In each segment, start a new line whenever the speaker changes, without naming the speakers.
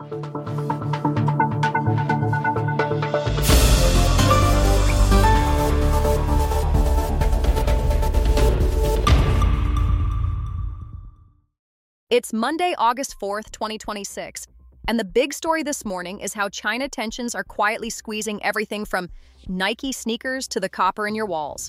It's Monday, August 4th, 2026, and the big story this morning is how China tensions are quietly squeezing everything from Nike sneakers to the copper in your walls.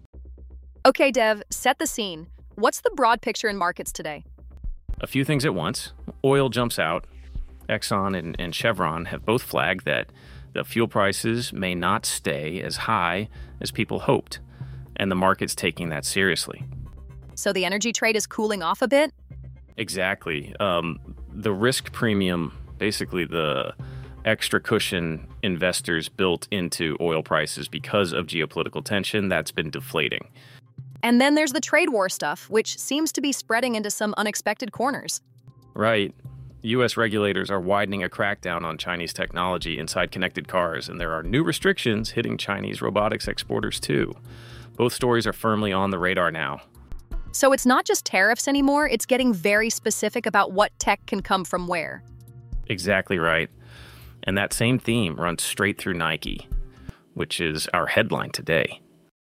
Okay, Dev, set the scene. What's the broad picture in markets today?
A few things at once. Oil jumps out. Exxon and Chevron have both flagged that the fuel prices may not stay as high as people hoped, and the market's taking that seriously.
So the energy trade is cooling off a bit?
Exactly. The risk premium, basically the extra cushion investors built into oil prices because of geopolitical tension, that's been deflating.
And then there's the trade war stuff, which seems to be spreading into some unexpected corners.
Right. U.S. regulators are widening a crackdown on Chinese technology inside connected cars, and there are new restrictions hitting Chinese robotics exporters too. Both stories are firmly on the radar now.
So it's not just tariffs anymore, it's getting very specific about what tech can come from where.
Exactly right. And that same theme runs straight through Nike, which is our headline today.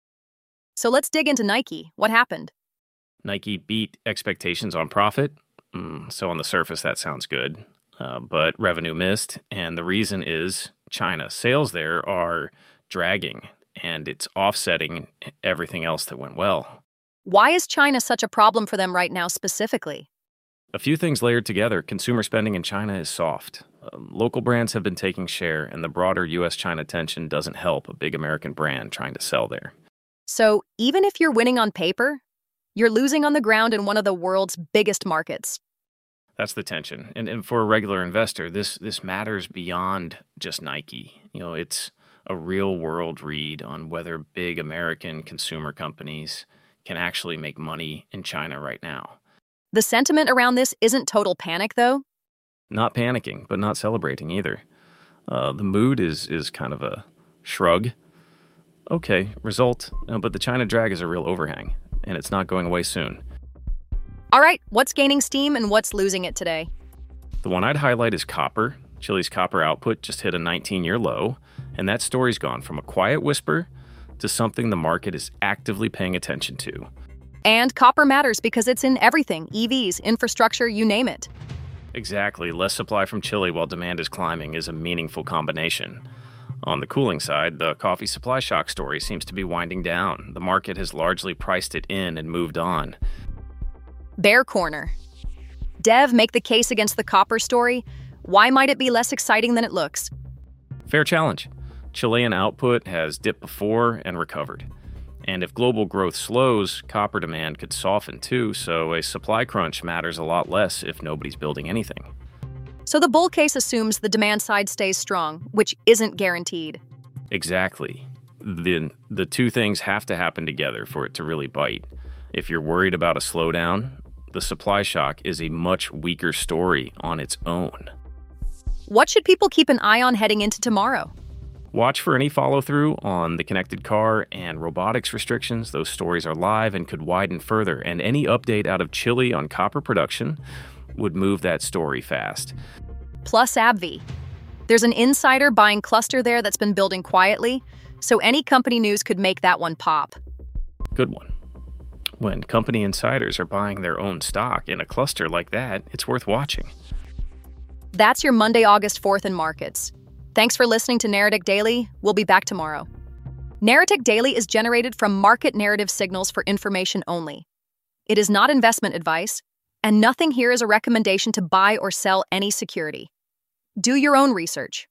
So let's dig into Nike. What happened?
Nike beat expectations on profit. So on the surface, that sounds good. But revenue missed. And the reason is China. Sales there are dragging, and it's offsetting everything else that went well.
Why is China such a problem for them right now specifically?
A few things layered together. Consumer spending in China is soft. Local brands have been taking share, and the broader U.S.-China tension doesn't help a big American brand trying to sell there.
So even if you're winning on paper, you're losing on the ground in one of the world's biggest markets.
That's the tension. And for a regular investor, this matters beyond just Nike. It's a real-world read on whether big American consumer companies can actually make money in China right now.
The sentiment around this isn't total panic, though?
Not panicking, but not celebrating either. The mood is kind of a shrug. Okay, result, but the China drag is a real overhang, and it's not going away soon.
All right, what's gaining steam and what's losing it today?
The one I'd highlight is copper. Chile's copper output just hit a 19-year low, and that story's gone from a quiet whisper to something the market is actively paying attention to.
And copper matters because it's in everything, EVs, infrastructure, you name it.
Exactly. Less supply from Chile while demand is climbing is a meaningful combination. On the cooling side, the coffee supply shock story seems to be winding down. The market has largely priced it in and moved on.
Bear corner. Dev, make the case against the copper story. Why might it be less exciting than it looks?
Fair challenge. Chilean output has dipped before and recovered. And if global growth slows, copper demand could soften too, so a supply crunch matters a lot less if nobody's building anything.
So the bull case assumes the demand side stays strong, which isn't guaranteed.
Exactly. The two things have to happen together for it to really bite. If you're worried about a slowdown, the supply shock is a much weaker story on its own.
What should people keep an eye on heading into tomorrow?
Watch for any follow-through on the connected car and robotics restrictions. Those stories are live and could widen further, and any update out of Chile on copper production would move that story fast.
Plus AbbVie. There's an insider buying cluster there that's been building quietly, so any company news could make that one pop.
Good one. When company insiders are buying their own stock in a cluster like that, it's worth watching.
That's your Monday, August 4th in markets. Thanks for listening to Narrative Daily. We'll be back tomorrow. Narrative Daily is generated from market narrative signals for information only. It is not investment advice, and nothing here is a recommendation to buy or sell any security. Do your own research.